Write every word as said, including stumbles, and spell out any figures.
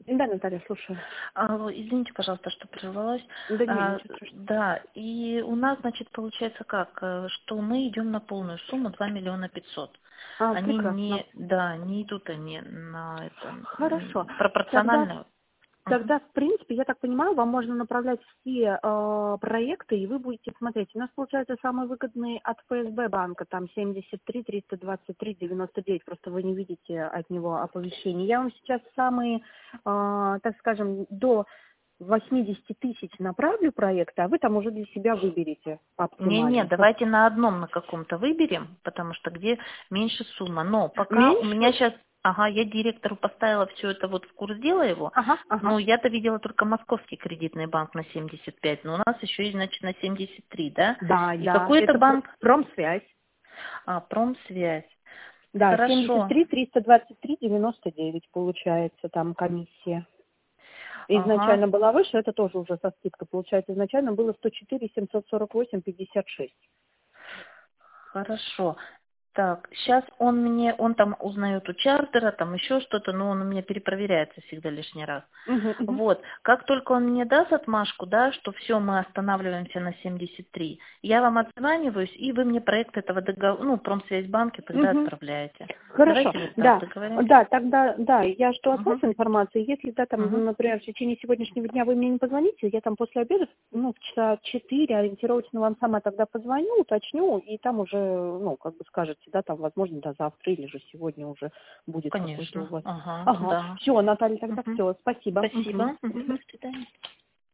Да, Наталья, слушаю. А, Извините, пожалуйста, что прервалась. Да не, А, ничего страшного. Да, и у нас, значит, получается как, э, что мы идем на полную сумму два миллиона пятьсот. А, Они прекрасно. не, да, не идут они на это, Хорошо. м, Тогда, пропорционально. Мгм. тогда, в принципе, я так понимаю, вам можно направлять все э, проекты, и вы будете смотреть. У нас, получается, самый выгодный от ФСБ банка, там семьдесят три триста двадцать три девяносто девять, просто вы не видите от него оповещений. Я вам сейчас самые, э, так скажем, до восьмидесяти тысяч направлю проекты, а вы там уже для себя выберете Не-не, оптимально. давайте на одном на каком-то выберем, потому что где меньше сумма. Но пока у Меньше? меня сейчас, ага, я директору поставила все это вот в курс дела его, Ага, но ага. я-то видела только Московский кредитный банк на семьдесят пять, но у нас еще есть, значит, на семьдесят три, да? Да, И да, какой это это пр- банк? промсвязь. А, Промсвязь. Да, семьдесят Хорошо. три триста двадцать три девяносто девять получается там комиссия. Ага, Изначально была выше, это тоже уже со скидкой получается. Изначально было сто четыре семьсот сорок восемь пятьдесят шесть. хорошо. Так, сейчас он мне, он там узнает у чартера, там еще что-то, но он у меня перепроверяется всегда лишний раз. Угу, угу. Вот, как только он мне даст отмашку, да, что все, мы останавливаемся на семьдесят три, я вам отзваниваюсь, и вы мне проект этого договора, ну, Промсвязьбанке тогда Угу. отправляете. Хорошо, Давайте вот так да, договоримся. да, тогда, да, я жду от вас Угу, информации. Если, да, угу. там, например, в течение сегодняшнего дня вы мне не позвоните, я там после обеда, ну, в часа четыре ориентировочно вам сама тогда позвоню, уточню, и там уже, ну, как бы скажете, да, там, возможно, до завтра или же сегодня уже будет какой-то у Конечно, вас. ага, Ага, да. все, Наталья, тогда Угу. все, спасибо. Мгм. Спасибо. Угу. До Мгм. свидания.